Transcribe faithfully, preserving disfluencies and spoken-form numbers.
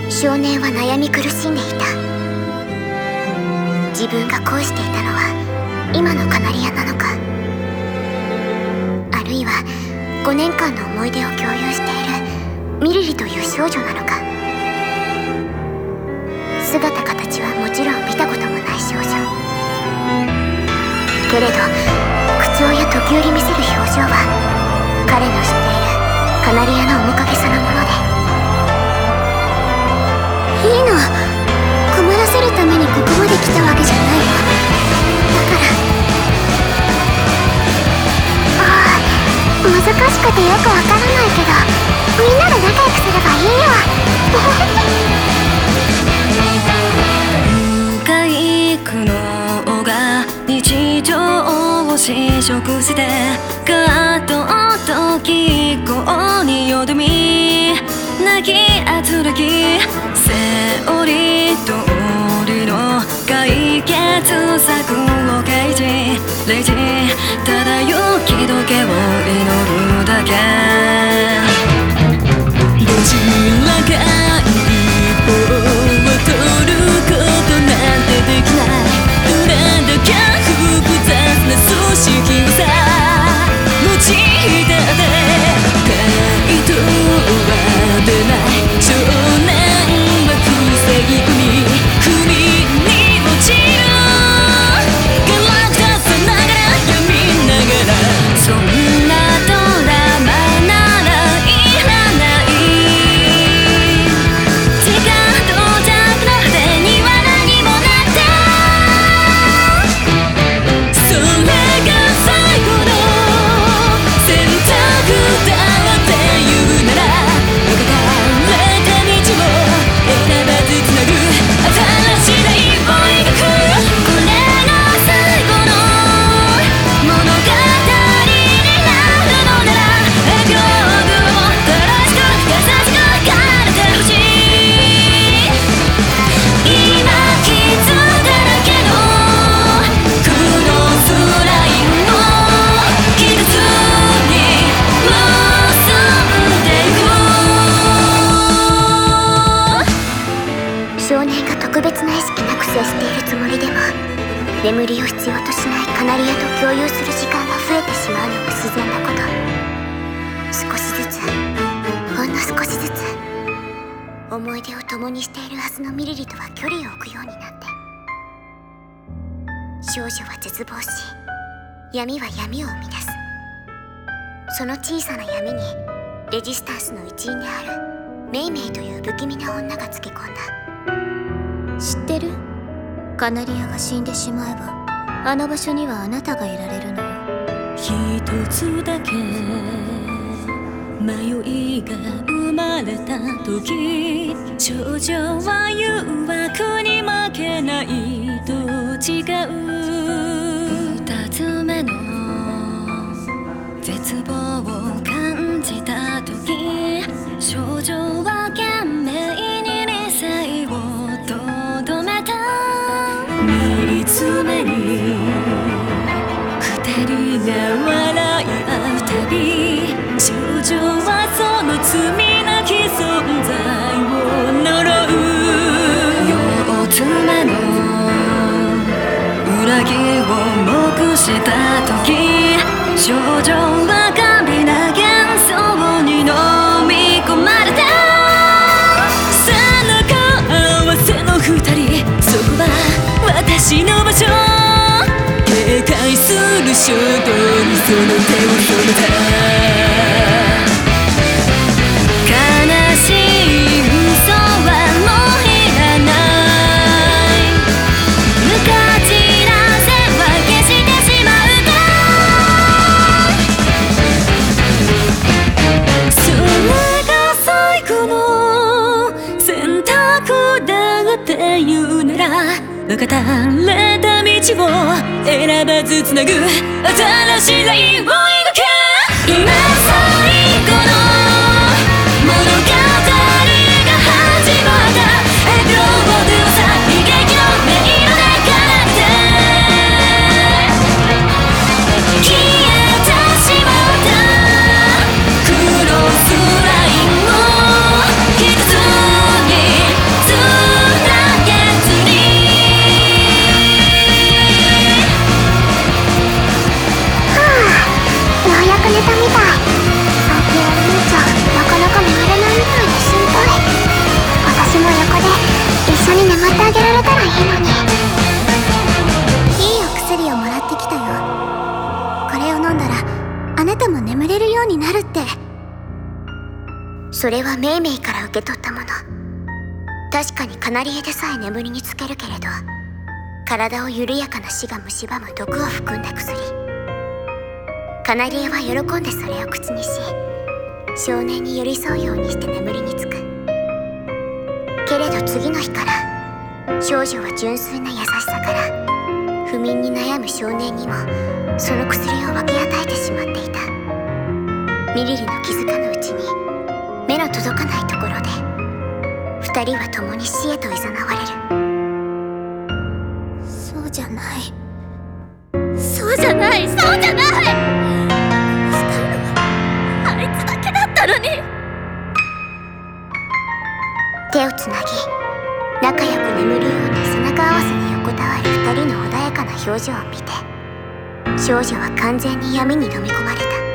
少年は悩み苦しんでいた。自分が恋していたのは今のカナリアなのか、あるいはごねんかんの思い出を共有しているミリリという少女なのか。姿形はもちろん見たこともない少女けれど、口調や時折見せる表情は彼の知っているカナリアの面影そのもので、いいの、困らせるためにここまで来たわけじゃないよ。だからああ、難しくてよくわからないけど、みんなで仲良くすればいいよ。 向井苦悩が日常を侵食してカートと気候によどみ泣きあつらきセオリー通りの解決策を開示レジ漂き時計を祈るだけ。どちらか一歩を取ることなんてできない。裏だけ複雑な組織さ持ちだって回答は出ない少年は防ぎ込み踏みに落ちるガラクタさながら闇ながらそんなドラマならいらない時間到着の果てには何もなくてそれが最後の選択だって言うなら分かれた道を選ばずつなぐ新しいラインを描くこれが最後の物語になるのなら境遇を正しく優しく変えてほしい。今傷だらけのクロスラインを傷つに結んでいく。 少年が特別な意識なく接しているつもりでも、眠りを必要としないカナリアと共有する時間が増えてしまうのも自然なこと。少しずつ、ほんの少しずつ思い出を共にしているはずのミリリとは距離を置くようになって、少女は絶望し、闇は闇を生み出す。その小さな闇にレジスタンスの一員であるメイメイという不気味な女がつけ込んだ。知ってる？カナリアが死んでしまえばあの場所にはあなたがいられるのよ。 一つだけ迷いが生まれた時少女は誘惑に負けないと違う。二つ目の絶望を感じた時少女は懸命に理性をとどめた。三つ目に二人が笑い合うたび少女はその罪なき存在を呪う。四つ目の裏切りを目した時少女は神な幻想に飲み込まれた。背中合わせの二人そこは私の場所警戒する衝動にその手を染めた。悲しい嘘はもういらない無価値な線は消してしまうか。それが最後の選択だって言うなら分かったれた道を選ばずつなぐ新しいラインを描け。今最後の物語が始まったエピロードをさ悲劇の音色で奏でて消えてしまったクロスラインを一つに結それはメイメイから受け取ったもの。確かにカナリエでさえ眠りにつけるけれど、体を緩やかな死が蝕む毒を含んだ薬。カナリエは喜んでそれを口にし、少年に寄り添うようにして眠りにつく。けれど次の日から少女は純粋な優しさから不眠に悩む少年にもその薬を分け与えてしまっていた。ミリリの気づかぬうちに目の届かないところで二人は共に死へと誘われる。 そうじゃない、そうじゃない、そうじゃない。したいのはあいつだけだったのに。 手をつなぎ仲良く眠るように背中合わせに横たわる二人の穏やかな表情を見て、少女は完全に闇に飲み込まれた。